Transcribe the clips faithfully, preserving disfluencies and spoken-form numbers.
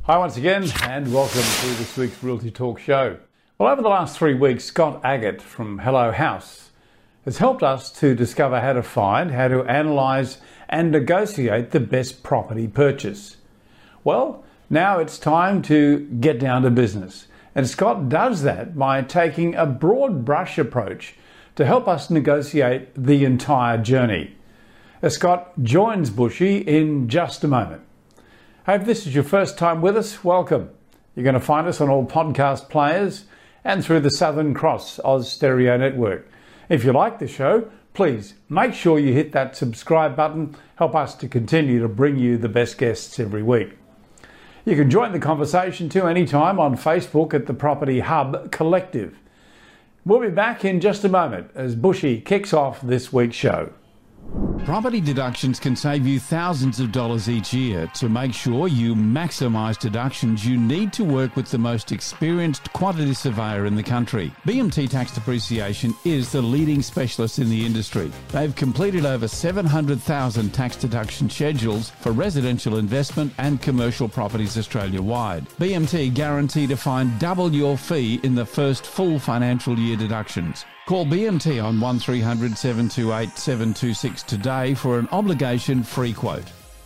Hi once again and welcome to this week's Realty Talk show. Well, over the last three weeks, Scott Agate from Hello House has helped us to discover how to find, how to analyse and negotiate the best property purchase. Well, now it's time to get down to business. And Scott does that by taking a broad brush approach to help us negotiate the entire journey. As Scott joins Bushy in just a moment. Hey, if this is your first time with us, welcome. You're going to find us on all podcast players and through the Southern Cross Oz Stereo Network. If you like the show, please make sure you hit that subscribe button. Help us to continue to bring you the best guests every week. You can join the conversation too anytime on Facebook at the Property Hub Collective. We'll be back in just a moment as Bushy kicks off this week's show. Property deductions can save you thousands of dollars each year. To make sure you maximise deductions, you need to work with the most experienced quantity surveyor in the country. B M T Tax Depreciation is the leading specialist in the industry. They've completed over seven hundred thousand tax deduction schedules for residential investment and commercial properties Australia-wide. B M T guarantee to find double your fee in the first full financial year deductions. Call B M T on one three hundred, seven two eight, seven two six today for an obligation-free quote.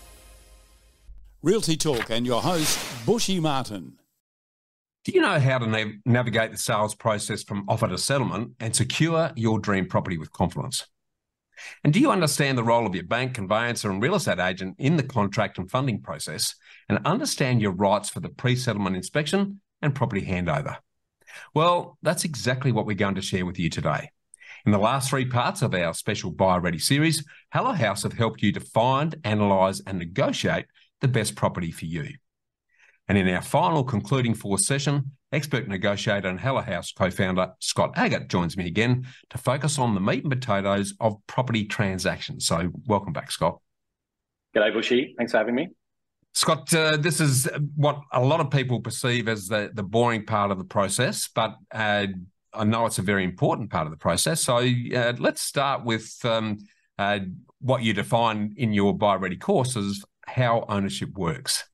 Realty Talk and your host, Bushy Martin. Do you know how to nav- navigate the sales process from offer to settlement and secure your dream property with confidence? And do you understand the role of your bank, conveyancer and real estate agent in the contract and funding process and understand your rights for the pre-settlement inspection and property handover? Well, that's exactly what we're going to share with you today. In the last three parts of our special Buyer Ready series, Hello House have helped you to find, analyse and negotiate the best property for you. And in our final concluding fourth session, expert negotiator and Hello House co-founder Scott Agate joins me again to focus on the meat and potatoes of property transactions. So welcome back, Scott. G'day, Bushy. Thanks for having me. Scott, uh, this is what a lot of people perceive as the, the boring part of the process, but uh, I know it's a very important part of the process. So uh, let's start with um, uh, what you define in your Buyer Ready course as how ownership works.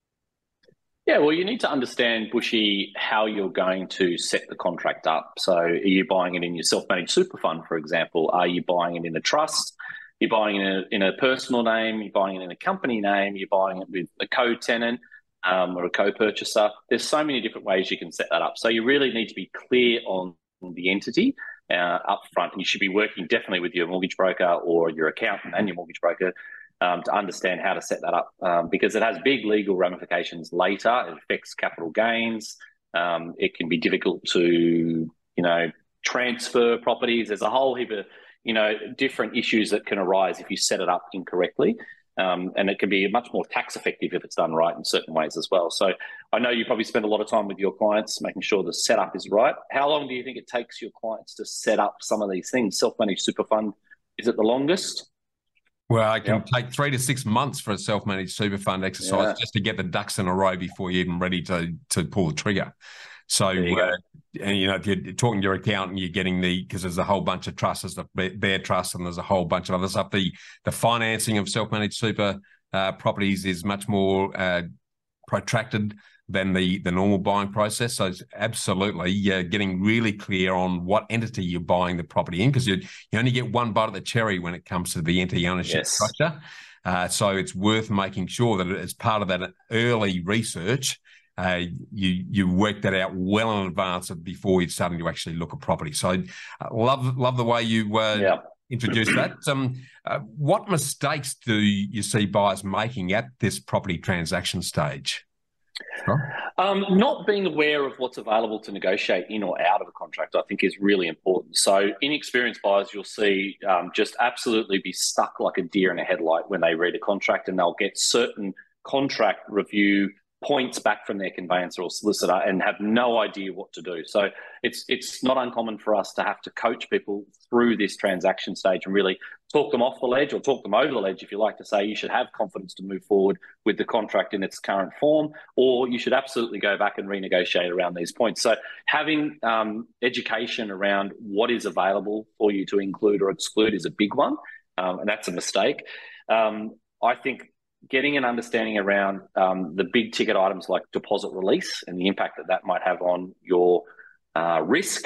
Yeah, well, you need to understand, Bushy, how you're going to set the contract up. So are you buying it in your self-managed super fund, for example? Are you buying it in a trust? You're buying it in a, in a personal name, you're buying it in a company name, you're buying it with a co-tenant um, or a co-purchaser. There's so many different ways you can set that up. So you really need to be clear on the entity uh, up front, and you should be working definitely with your mortgage broker or your accountant and your mortgage broker um, to understand how to set that up um, because it has big legal ramifications later. It affects capital gains. Um, it can be difficult to, you know, transfer properties. There's a whole heap of you know, different issues that can arise if you set it up incorrectly. Um, and it can be much more tax effective if it's done right in certain ways as well. So I know you probably spend a lot of time with your clients making sure the setup is right. How long do you think it takes your clients to set up some of these things? Self-managed super fund, is it the longest? Well, it can yep. take three to six months for a self-managed super fund exercise yeah. just to get the ducks in a row before you're even ready to, to pull the trigger. So, you, uh, and, you know, if you're talking to your accountant, you're getting the, because there's a whole bunch of trusts, there's the Bear Trust and there's a whole bunch of other stuff. The, the financing of self-managed super uh, properties is much more uh, protracted than the, the normal buying process. So it's absolutely uh, getting really clear on what entity you're buying the property in, because you, you only get one bite of the cherry when it comes to the entity ownership yes. structure. Uh, so it's worth making sure that as part of that early research, Uh, you you work that out well in advance of before you're starting to actually look at property. So I uh, love love the way you uh, yeah. introduce that. Um, uh, what mistakes do you see buyers making at this property transaction stage? Huh? Um, not being aware of what's available to negotiate in or out of a contract, I think, is really important. So inexperienced buyers, you'll see um, just absolutely be stuck like a deer in a headlight when they read a contract, and they'll get certain contract review points back from their conveyancer or solicitor and have no idea what to do. So it's it's not uncommon for us to have to coach people through this transaction stage and really talk them off the ledge or talk them over the ledge, if you like to say. You should have confidence to move forward with the contract in its current form, or you should absolutely go back and renegotiate around these points. So having um, education around what is available for you to include or exclude is a big one, um, and that's a mistake. Um, I think getting an understanding around um, the big ticket items like deposit release and the impact that that might have on your uh, risk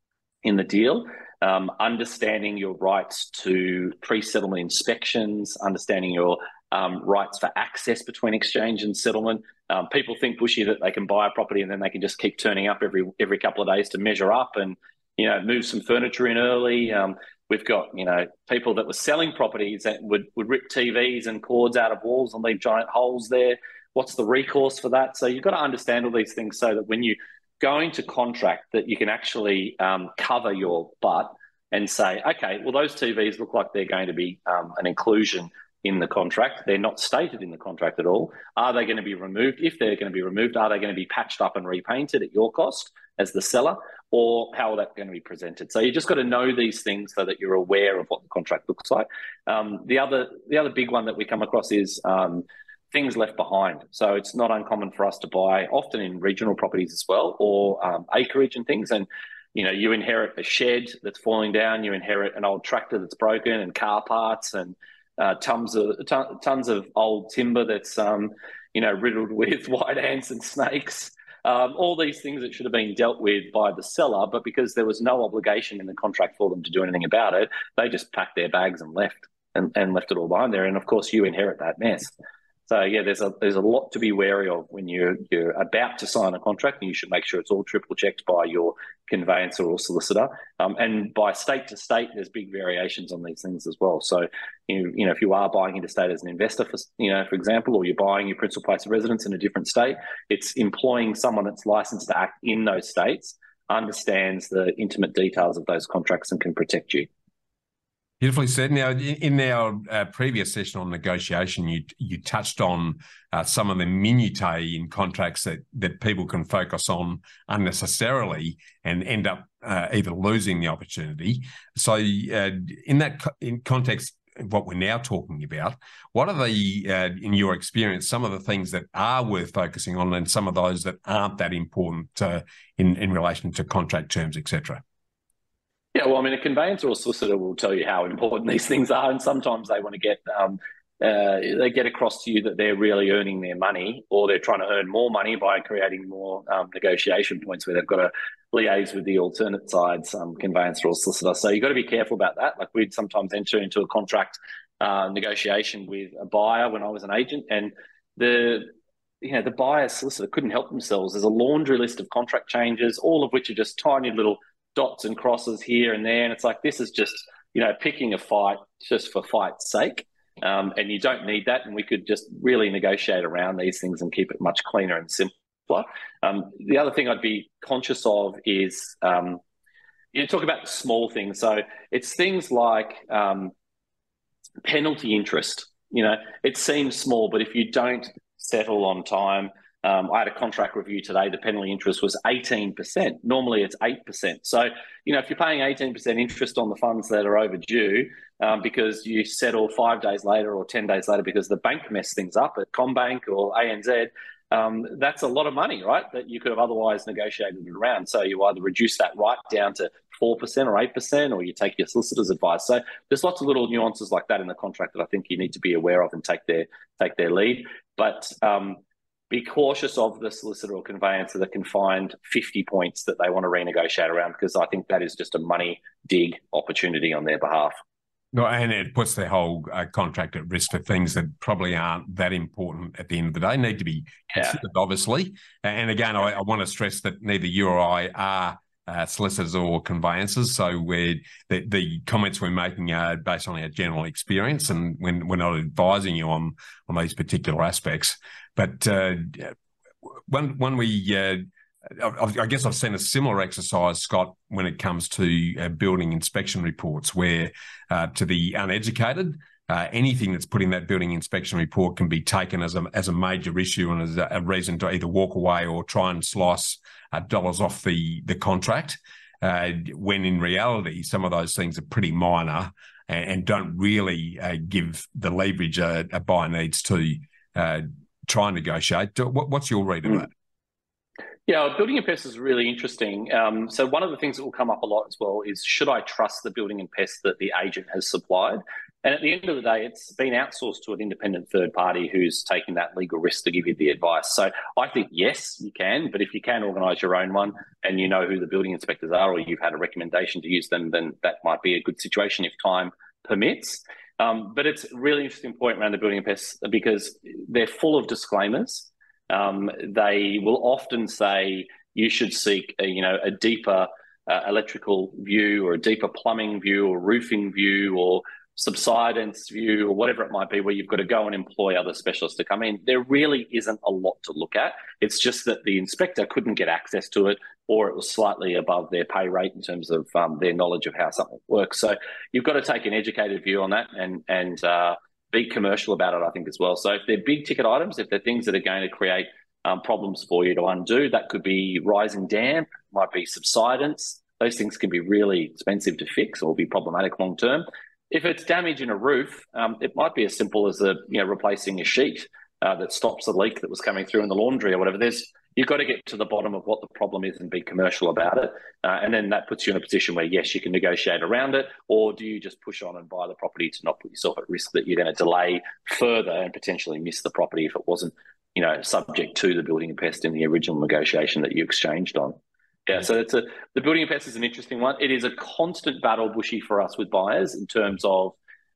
in the deal, um, understanding your rights to pre-settlement inspections, understanding your um, rights for access between exchange and settlement. Um, people think, Bushy, that they can buy a property and then they can just keep turning up every every couple of days to measure up and, you know, move some furniture in early. Um, we've got, you know, people that were selling properties that would, would rip T Vs and cords out of walls and leave giant holes there. What's the recourse for that? So you've got to understand all these things so that when you go into contract that you can actually um, cover your butt and say, okay, well, those T Vs look like they're going to be um, an inclusion in the contract. They're not stated in the contract at all. Are they going to be removed? If they're going to be removed, are they going to be patched up and repainted at your cost as the seller? Or how are they going to be presented? So you just got to know these things so that you're aware of what the contract looks like. Um, the other the other big one that we come across is um, things left behind. So it's not uncommon for us to buy, often in regional properties as well, or um, acreage and things. And you know, you inherit a shed that's falling down, you inherit an old tractor that's broken, and car parts, and uh, tons of ton, tons of old timber that's um, you know, riddled with white ants and snakes. Um, all these things that should have been dealt with by the seller, but because there was no obligation in the contract for them to do anything about it, they just packed their bags and left and, and left it all behind there. And of course, you inherit that mess. So yeah, there's a there's a lot to be wary of when you're you're about to sign a contract, and you should make sure it's all triple checked by your conveyancer or solicitor. Um, and by state to state, there's big variations on these things as well. So you you know, if you are buying interstate as an investor, for you know, for example, or you're buying your principal place of residence in a different state, it's employing someone that's licensed to act in those states, understands the intimate details of those contracts, and can protect you. Beautifully said. Now, in our uh, previous session on negotiation, you you touched on uh, some of the minutiae in contracts that, that people can focus on unnecessarily and end up uh, either losing the opportunity. So uh, in that co- in context, what we're now talking about, what are the, uh, in your experience, some of the things that are worth focusing on and some of those that aren't that important uh, in, in relation to contract terms, et cetera? Yeah, well, I mean, a conveyancer or solicitor will tell you how important these things are, and sometimes they want to get um, uh, they get across to you that they're really earning their money, or they're trying to earn more money by creating more um, negotiation points where they've got to liaise with the alternate side's um, conveyancer or solicitor. So you've got to be careful about that. Like, we'd sometimes enter into a contract uh, negotiation with a buyer when I was an agent, and the you know the buyer's solicitor couldn't help themselves. There's a laundry list of contract changes, all of which are just tiny little dots and crosses here and there, and it's like, this is just, you know, picking a fight just for fight's sake, um, and you don't need that. And we could just really negotiate around these things and keep it much cleaner and simpler. Um, the other thing I'd be conscious of is um, you talk about the small things. So it's things like um, penalty interest. You know, it seems small, but if you don't settle on time, Um, I had a contract review today. The penalty interest was eighteen percent. Normally it's eight percent. So, you know, if you're paying eighteen percent interest on the funds that are overdue um, because you settle five days later or ten days later because the bank messed things up at CommBank or A N Z, um, that's a lot of money, right, that you could have otherwise negotiated it around. So you either reduce that right down to four percent or eight percent, or you take your solicitor's advice. So there's lots of little nuances like that in the contract that I think you need to be aware of and take their, take their lead. But um, be cautious of the solicitor or conveyancer that can find fifty points that they want to renegotiate around, because I think that is just a money dig opportunity on their behalf. No, and it puts their whole uh, contract at risk for things that probably aren't that important at the end of the day, need to be considered, yeah. obviously. And again, I, I want to stress that neither you or I are uh, solicitors or conveyancers, so we're, the, the comments we're making are based on our general experience, and when we're not advising you on, on these particular aspects. But uh, when, when we... Uh, I guess I've seen a similar exercise, Scott, when it comes to uh, building inspection reports, where uh, to the uneducated, uh, anything that's put in that building inspection report can be taken as a as a major issue and as a, a reason to either walk away or try and slice uh, dollars off the the contract. Uh, when in reality, some of those things are pretty minor and, and don't really uh, give the leverage a, a buyer needs to uh, try and negotiate. What, what's your read of that? Yeah, building and pest is really interesting. Um, so one of the things that will come up a lot as well is, should I trust the building and pest that the agent has supplied? And at the end of the day, it's been outsourced to an independent third party who's taking that legal risk to give you the advice. So I think, yes, you can, but if you can organise your own one and you know who the building inspectors are or you've had a recommendation to use them, then that might be a good situation if time permits. Um, but it's a really interesting point around the building pests because they're full of disclaimers. Um, they will often say you should seek a, you know, a deeper uh, electrical view or a deeper plumbing view or roofing view or subsidence view or whatever it might be, where you've got to go and employ other specialists to come in. There really isn't a lot to look at. It's just that the inspector couldn't get access to it, or it was slightly above their pay rate in terms of um, their knowledge of how something works. So you've got to take an educated view on that and and uh, be commercial about it, I think, as well. So if they're big ticket items, if they're things that are going to create um, problems for you to undo, that could be rising damp, might be subsidence. Those things can be really expensive to fix or be problematic long term. If it's damage in a roof, um, it might be as simple as a you know replacing a sheet uh, that stops a leak that was coming through in the laundry or whatever. There's you've got to get to the bottom of what the problem is and be commercial about it, uh, and then that puts you in a position where yes, you can negotiate around it, or do you just push on and buy the property to not put yourself at risk that you're going to delay further and potentially miss the property if it wasn't you know subject to the building and pest in the original negotiation that you exchanged on. Yeah, so it's a, the building and pest is an interesting one. It is a constant battle, Bushy, for us with buyers in terms of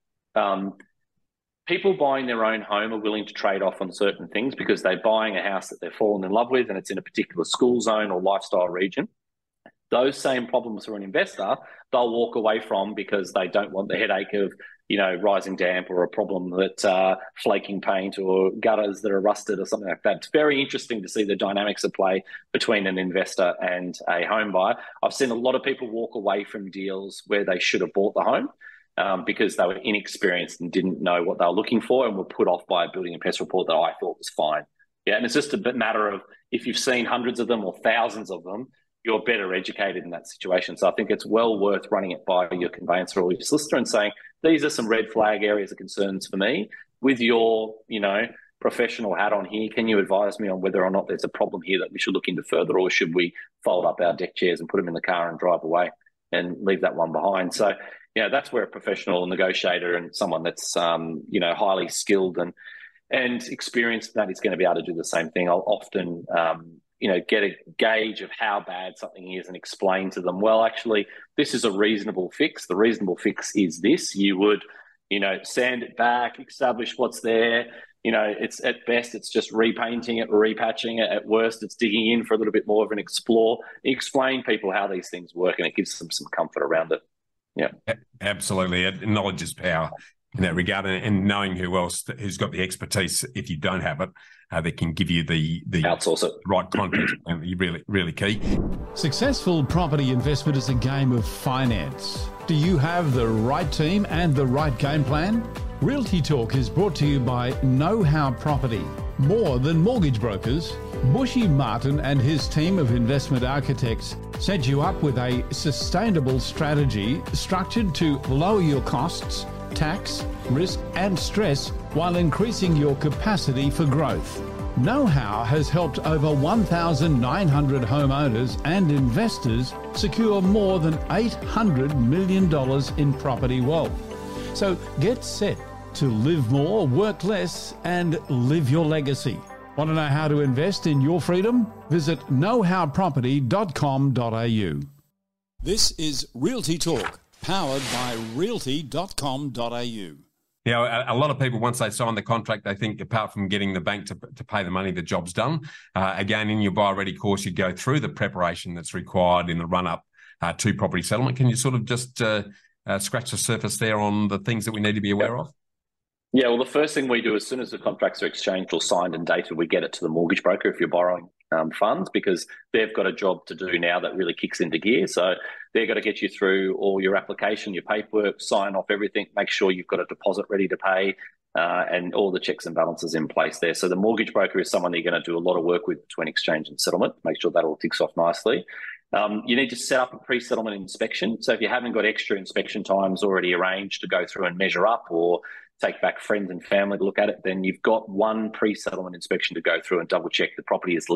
um, people buying their own home are willing to trade off on certain things because they're buying a house that they've fallen in love with and it's in a particular school zone or lifestyle region. Those same problems for an investor, they'll walk away from because they don't want the headache of, you know, rising damp or a problem that uh, flaking paint or gutters that are rusted or something like that. It's very interesting to see the dynamics at play between an investor and a home buyer. I've seen a lot of people walk away from deals where they should have bought the home um, because they were inexperienced and didn't know what they were looking for and were put off by a building and pest report that I thought was fine. Yeah, and it's just a matter of if you've seen hundreds of them or thousands of them, you're better educated in that situation. So I think it's well worth running it by your conveyancer or your solicitor and saying, these are some red flag areas of concerns for me. With your, you know, professional hat on here, can you advise me on whether or not there's a problem here that we should look into further, or should we fold up our deck chairs and put them in the car and drive away and leave that one behind? So, you know, that's where a professional negotiator and someone that's, um, you know, highly skilled and and experienced in that is going to be able to do the same thing. I'll often, um, you know, get a gauge of how bad something is and explain to them, well, actually, this is a reasonable fix. The reasonable fix is this. You would, you know, sand it back, establish what's there. You know, it's at best, it's just repainting it, repatching it. At worst, it's digging in for a little bit more of an explore. Explain people how these things work, and it gives them some comfort around it. Yeah, absolutely. Knowledge is power in that regard, and knowing who else who's got the expertise if you don't have it, uh, that can give you the the outsource it. Right context. really, really key. Successful property investment is a game of finance. Do you have the right team and the right game plan? Realty Talk is brought to you by Know How Property. More than mortgage brokers, Bushy Martin and his team of investment architects set you up with a sustainable strategy structured to lower your costs, tax, risk and stress while increasing your capacity for growth. Know-how has helped over one thousand nine hundred homeowners and investors secure more than eight hundred million dollars in property wealth. So get set to live more, work less and live your legacy. Want to know how to invest in your freedom? Visit know how property dot com dot a u. This is Realty Talk, powered by realty dot com dot a u. You know, a, a lot of people, once they sign the contract, they think apart from getting the bank to, to pay the money, the job's done. Uh, again, in your buyer ready course, you go through the preparation that's required in the run-up uh, to property settlement. Can you sort of just uh, uh, scratch the surface there on the things that we need to be aware of? Yeah, well, the first thing we do as soon as the contracts are exchanged or signed and dated, we get it to the mortgage broker if you're borrowing um, funds, because they've got a job to do now that really kicks into gear. So they've got to get you through all your application, your paperwork, sign off everything, make sure you've got a deposit ready to pay, uh, and all the checks and balances in place there. So the mortgage broker is someone that you're going to do a lot of work with between exchange and settlement, make sure that all ticks off nicely. Um, you need to set up a pre-settlement inspection. So if you haven't got extra inspection times already arranged to go through and measure up, or take back friends and family to look at it, then you've got one pre-settlement inspection to go through and double check the property is left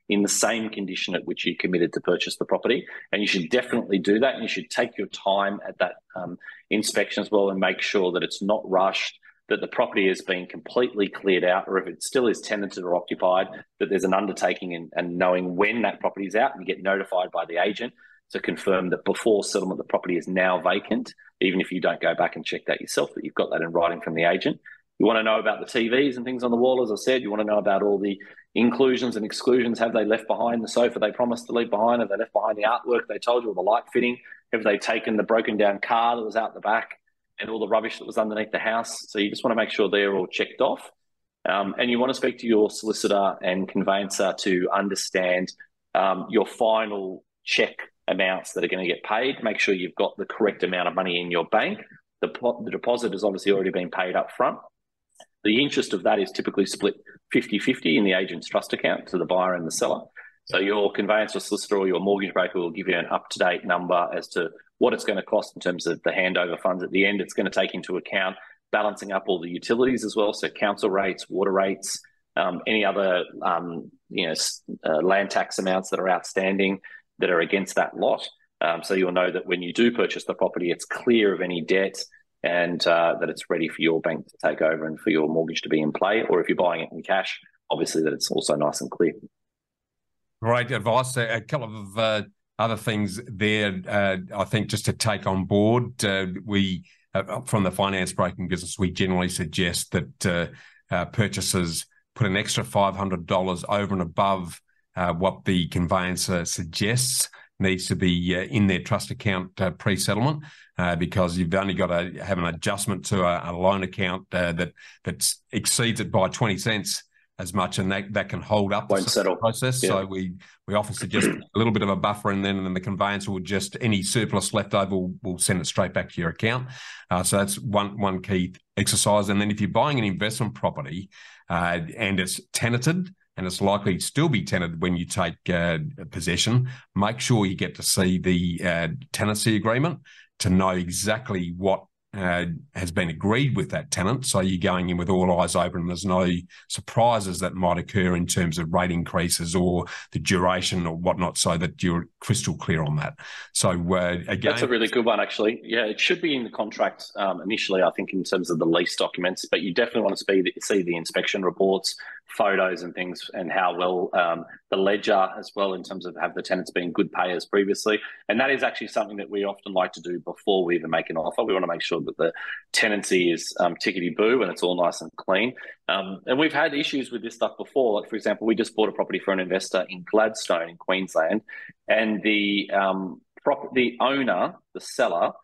in the same condition at which you committed to purchase the property. And you should definitely do that. And you should take your time at that um, inspection as well and make sure that it's not rushed, that the property has been completely cleared out, or if it still is tenanted or occupied, that there's an undertaking and, and knowing when that property is out, and you get notified by the agent to confirm that before settlement the property is now vacant, even if you don't go back and check that yourself, that you've got that in writing from the agent. You want to know about the T Vs and things on the wall, as I said. You want to know about all the inclusions and exclusions. Have they left behind the sofa they promised to leave behind? Have they left behind the artwork they told you, or the light fitting? Have they taken the broken down car that was out the back and all the rubbish that was underneath the house? So you just want to make sure they're all checked off. Um, and you want to speak to your solicitor and conveyancer to understand um, your final check amounts that are going to get paid. Make sure you've got the correct amount of money in your bank. The, the deposit has obviously already been paid up front. The interest of that is typically split fifty-fifty in the agent's trust account to the buyer and the seller. So your conveyancer, solicitor, or your mortgage broker will give you an up-to-date number as to what it's going to cost in terms of the handover funds. At the end, it's going to take into account balancing up all the utilities as well, so council rates, water rates, um, any other um, you know uh, land tax amounts that are outstanding that are against that lot. Um, so you'll know that when you do purchase the property, it's clear of any debt, and uh, that it's ready for your bank to take over and for your mortgage to be in play. Or if you're buying it in cash, obviously that it's also nice and clear. Great advice. A couple of uh, other things there, uh, I think, just to take on board. Uh, we, uh, from the finance broking business, we generally suggest that uh, uh, purchasers put an extra five hundred dollars over and above uh, what the conveyancer suggests needs to be uh, in their trust account uh, pre-settlement, uh, because you've only got to have an adjustment to a, a loan account uh, that that exceeds it by twenty cents as much, and that, that can hold up Won't settle. the process. Yeah. So we we often suggest a little bit of a buffer, and then and then the conveyancer will just, any surplus left over will will send it straight back to your account. Uh, so that's one one key exercise. And then if you're buying an investment property uh, and it's tenanted, and it's likely to still be tenanted when you take uh, possession, make sure you get to see the uh, tenancy agreement to know exactly what uh, has been agreed with that tenant. So you're going in with all eyes open, and there's no surprises that might occur in terms of rate increases or the duration or whatnot, so that you're crystal clear on that. So uh, again, that's a really good one, actually. Yeah, it should be in the contract um, initially, I think, in terms of the lease documents, but you definitely want to see, see the inspection reports, photos and things, and how well um, the ledger as well, in terms of have the tenants been good payers previously. And that is actually something that we often like to do before we even make an offer. We want to make sure that the tenancy is um, tickety-boo and it's all nice and clean. Um, and we've had issues with this stuff before. Like, for example, we just bought a property for an investor in Gladstone in Queensland, and the um, prop- the owner, the seller,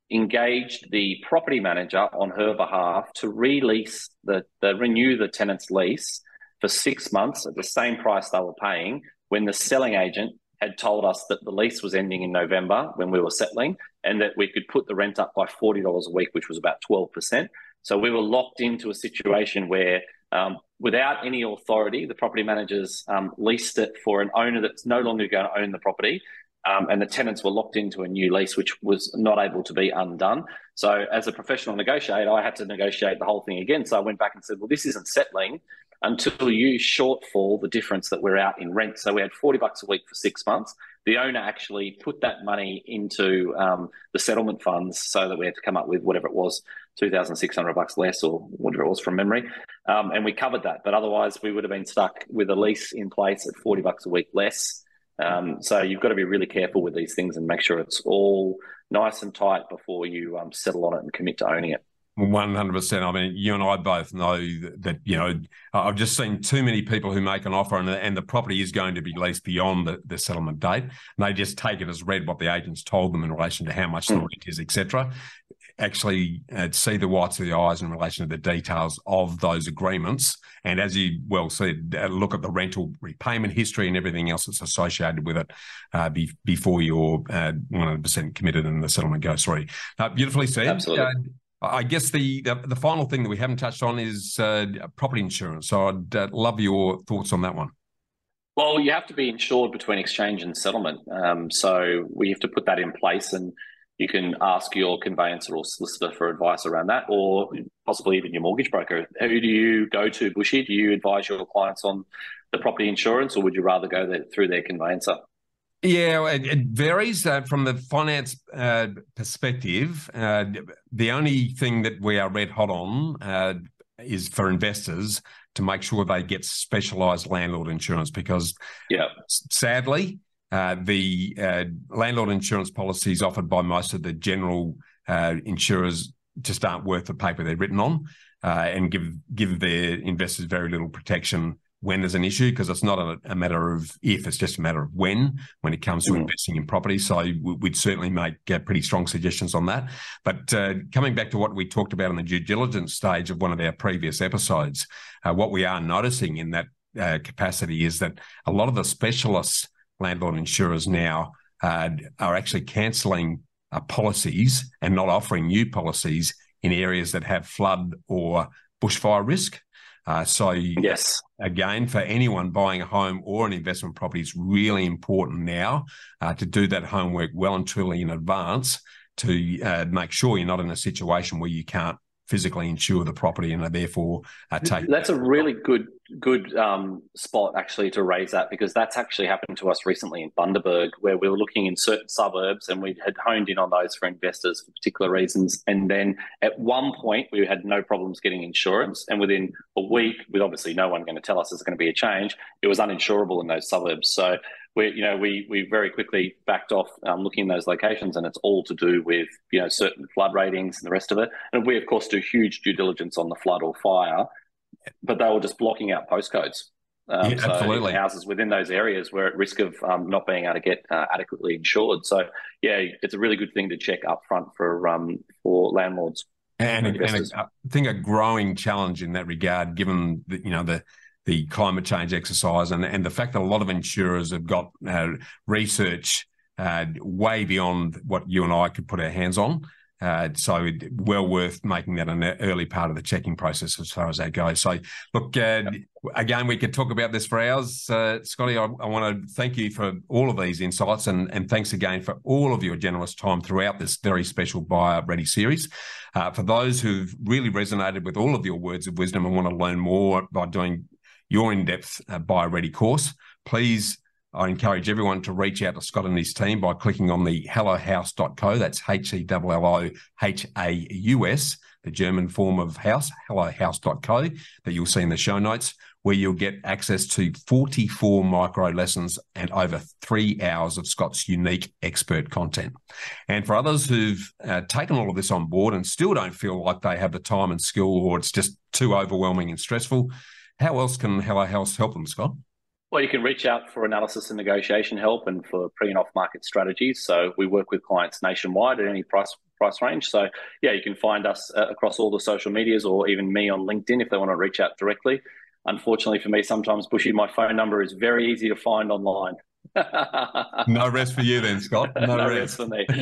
engaged the property manager on her behalf to release the, the renew the tenant's lease for six months at the same price they were paying, when the selling agent had told us that the lease was ending in November when we were settling, and that we could put the rent up by forty dollars a week, which was about twelve percent. So we were locked into a situation where, um, without any authority, the property managers um, leased it for an owner that's no longer going to own the property. Um, and the tenants were locked into a new lease, which was not able to be undone. So as a professional negotiator, I had to negotiate the whole thing again. So I went back and said, well, this isn't settling until you shortfall the difference that we're out in rent. So we had forty bucks a week for six months. The owner actually put that money into um, the settlement funds, so that we had to come up with whatever it was, two thousand six hundred bucks less, or whatever it was from memory. Um, and we covered that. But otherwise we would have been stuck with a lease in place at forty bucks a week less. Um, so you've got to be really careful with these things and make sure it's all nice and tight before you um, settle on it and commit to owning it. one hundred percent. I mean, you and I both know that, that, you know, I've just seen too many people who make an offer and, and the property is going to be leased beyond the, the settlement date. And they just take it as read what the agents told them in relation to how much the rent is, et cetera. Actually uh, see the whites of the eyes in relation to the details of those agreements. And as you well said, uh, look at the rental repayment history and everything else that's associated with it uh, be, before you're uh, one hundred percent committed and the settlement goes through. Uh, beautifully said. Absolutely. Uh, I guess the, the the final thing that we haven't touched on is uh, property insurance. So I'd uh, love your thoughts on that one. Well, you have to be insured between exchange and settlement. Um, so we have to put that in place. And You can ask your conveyancer or solicitor for advice around that, or possibly even your mortgage broker. Who do you go to, Bushy? Do you advise your clients on the property insurance, or would you rather go there, through their conveyancer? Yeah, it, it varies uh, from the finance uh, perspective. Uh, the only thing that we are red hot on uh, is for investors to make sure they get specialised landlord insurance, because yeah. sadly, Uh, the uh, landlord insurance policies offered by most of the general uh, insurers just aren't worth the paper they're written on, uh, and give give their investors very little protection when there's an issue, because it's not a, a matter of if, it's just a matter of when, when it comes to mm-hmm. investing in property. So we'd certainly make uh, pretty strong suggestions on that. But uh, coming back to what we talked about in the due diligence stage of one of our previous episodes, uh, what we are noticing in that uh, capacity is that a lot of the specialists landlord insurers now uh, are actually cancelling uh, policies and not offering new policies in areas that have flood or bushfire risk. Uh, so yes, again, for anyone buying a home or an investment property, it's really important now uh, to do that homework well and truly in advance to uh, make sure you're not in a situation where you can't physically insure the property and are therefore uh, take. That's a really good good um, spot actually to raise that, because that's actually happened to us recently in Bundaberg, where we were looking in certain suburbs and we had honed in on those for investors for particular reasons. And then at one point we had no problems getting insurance, and within a week, with obviously no one going to tell us there's going to be a change, it was uninsurable in those suburbs. So we, you know, we we very quickly backed off um, looking in those locations, and it's all to do with, you know, certain flood ratings and the rest of it. And we of course do huge due diligence on the flood or fire, but they were just blocking out postcodes. Um, yeah, so absolutely. Houses within those areas were at risk of um, not being able to get uh, adequately insured. So yeah, it's a really good thing to check up front for um, for landlords. And, and a, I think a growing challenge in that regard, given the, you know, the the climate change exercise and, and the fact that a lot of insurers have got uh, research uh, way beyond what you and I could put our hands on. Uh, so well worth making that an early part of the checking process as far as that goes. So look, uh, again, we could talk about this for hours. Uh, Scotty, I, I want to thank you for all of these insights, and, and thanks again for all of your generous time throughout this very special Buyer Ready series. Uh, for those who've really resonated with all of your words of wisdom and want to learn more by doing your in-depth uh, Buyer Ready course, please, I encourage everyone to reach out to Scott and his team by clicking on the hello house dot co. That's H E L L O H A U S, the German form of house, hello house dot co, that you'll see in the show notes, where you'll get access to forty-four micro lessons and over three hours of Scott's unique expert content. And for others who've uh, taken all of this on board and still don't feel like they have the time and skill, or it's just too overwhelming and stressful, how else can Hello House help them, Scott? Well, you can reach out for analysis and negotiation help and for pre and off market strategies. So we work with clients nationwide at any price price range. So yeah, you can find us uh, across all the social medias, or even me on LinkedIn if they want to reach out directly. Unfortunately for me, sometimes, Bushy, my phone number is very easy to find online. No rest for you then, Scott. No, no rest. rest for me.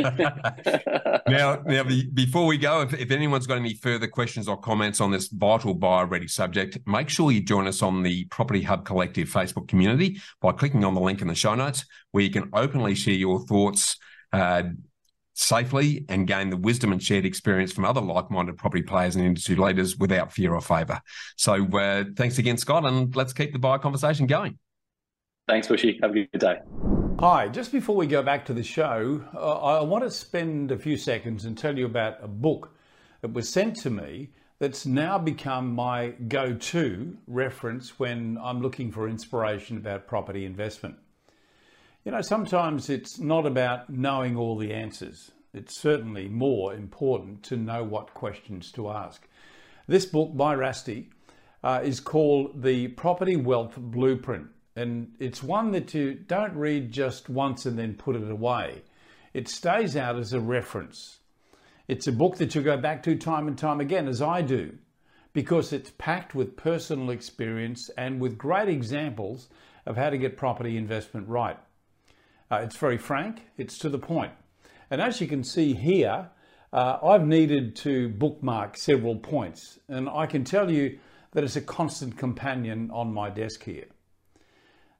now, now, before we go, if, if anyone's got any further questions or comments on this vital Buyer Ready subject, make sure you join us on the Property Hub Collective Facebook community by clicking on the link in the show notes, where you can openly share your thoughts uh, safely and gain the wisdom and shared experience from other like-minded property players and industry leaders without fear or favour. So uh, thanks again, Scott, and let's keep the buyer conversation going. Thanks, Bushy. Have a good day. Hi, just before we go back to the show, uh, I want to spend a few seconds and tell you about a book that was sent to me that's now become my go-to reference when I'm looking for inspiration about property investment. You know, sometimes it's not about knowing all the answers. It's certainly more important to know what questions to ask. This book by Rusty uh, is called The Property Wealth Blueprint. And it's one that you don't read just once and then put it away. It stays out as a reference. It's a book that you go back to time and time again, as I do, because it's packed with personal experience and with great examples of how to get property investment right. Uh, it's very frank, it's to the point. And as you can see here, uh, I've needed to bookmark several points, and I can tell you that it's a constant companion on my desk here.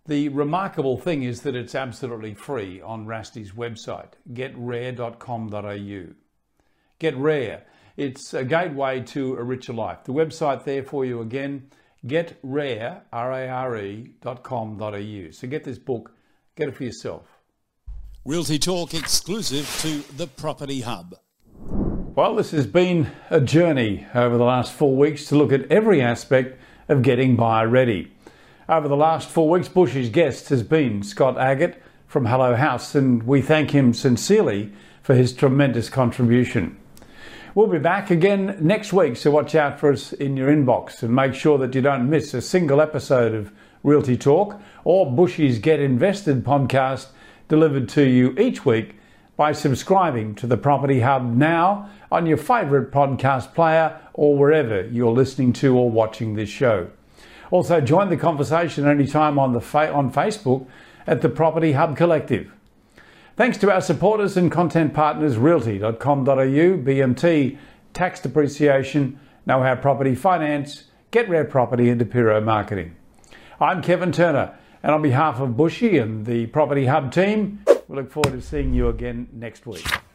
The remarkable thing is that it's absolutely free on Rasty's website, get rare dot com dot a u. Get Rare. It's a gateway to a richer life. The website there for you again, get rare, R A R E, dot com dot a u. So get this book, get it for yourself. Realty Talk exclusive to the Property Hub. Well, this has been a journey over the last four weeks to look at every aspect of getting buyer ready. Over the last four weeks, Bushy's guest has been Scott Agate from Hello House, and we thank him sincerely for his tremendous contribution. We'll be back again next week, so watch out for us in your inbox and make sure that you don't miss a single episode of Realty Talk or Bushy's Get Invested podcast delivered to you each week by subscribing to the Property Hub now on your favourite podcast player or wherever you're listening to or watching this show. Also, join the conversation anytime on the fa- on Facebook at the Property Hub Collective. Thanks to our supporters and content partners, realty dot com dot a u, B M T, Tax Depreciation, Know How Property Finance, Get Rare Property and DePiro Marketing. I'm Kevin Turner, and on behalf of Bushy and the Property Hub team, we look forward to seeing you again next week.